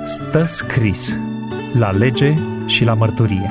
Stă scris la lege și la mărturie.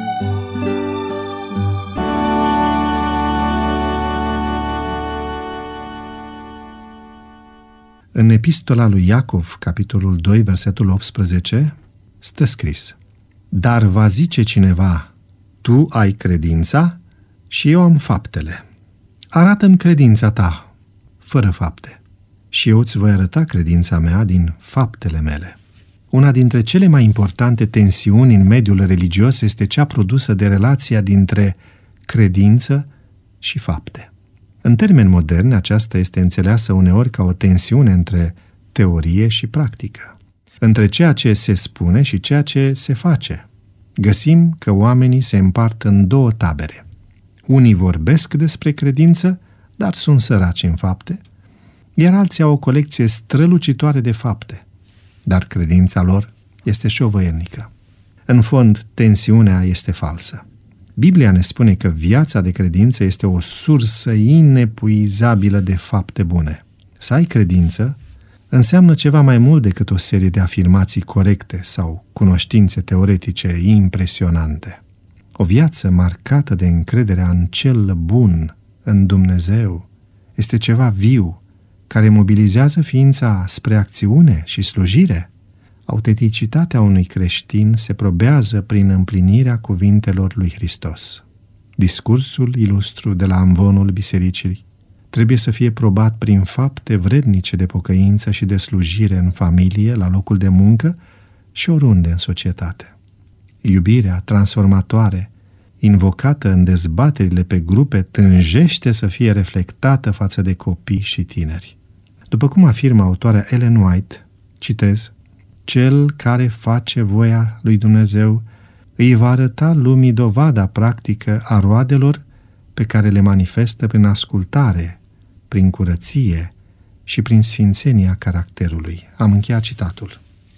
În epistola lui Iacov, capitolul 2, versetul 18, stă scris: Dar va zice cineva, tu ai credința și eu am faptele. Arată-mi credința ta, fără fapte, și eu îți voi arăta credința mea din faptele mele. Una dintre cele mai importante tensiuni în mediul religios este cea produsă de relația dintre credință și fapte. În termeni moderni, aceasta este înțeleasă uneori ca o tensiune între teorie și practică, între ceea ce se spune și ceea ce se face. Găsim că oamenii se împart în două tabere. Unii vorbesc despre credință, dar sunt săraci în fapte, iar alții au o colecție strălucitoare de fapte, dar credința lor este șovăielnică. În fond, tensiunea este falsă. Biblia ne spune că viața de credință este o sursă inepuizabilă de fapte bune. Să ai credință înseamnă ceva mai mult decât o serie de afirmații corecte sau cunoștințe teoretice impresionante. O viață marcată de încrederea în cel bun, în Dumnezeu, este ceva viu, care mobilizează ființa spre acțiune și slujire. Autenticitatea unui creștin se probează prin împlinirea cuvintelor lui Hristos. Discursul ilustru de la amvonul bisericii trebuie să fie probat prin fapte vrednice de pocăință și de slujire în familie, la locul de muncă și oriunde în societate. Iubirea transformatoare, invocată în dezbaterile pe grupe, tânjește să fie reflectată față de copii și tineri. După cum afirmă autoarea Ellen White, citez: Cel care face voia lui Dumnezeu îi va arăta lumii dovada practică a roadelor pe care le manifestă prin ascultare, prin curăție și prin sfințenia caracterului. Am încheiat citatul.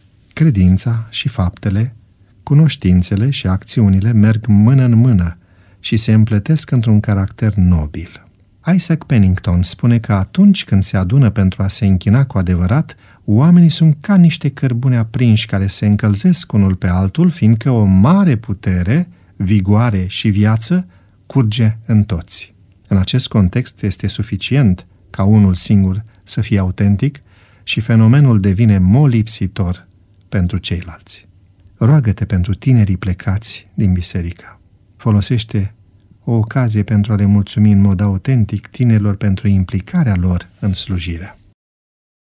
Credința și faptele, cunoștințele și acțiunile merg mână în mână și se împletesc într-un caracter nobil. Isaac Pennington spune că atunci când se adună pentru a se închina cu adevărat, oamenii sunt ca niște cărbuni aprinși care se încălzesc unul pe altul, fiindcă o mare putere, vigoare și viață curge în toți. În acest context este suficient ca unul singur să fie autentic și fenomenul devine molipsitor pentru ceilalți. Roagă-te pentru tinerii plecați din biserică. Folosește o ocazie pentru a le mulțumi în mod autentic tinerilor pentru implicarea lor în slujire.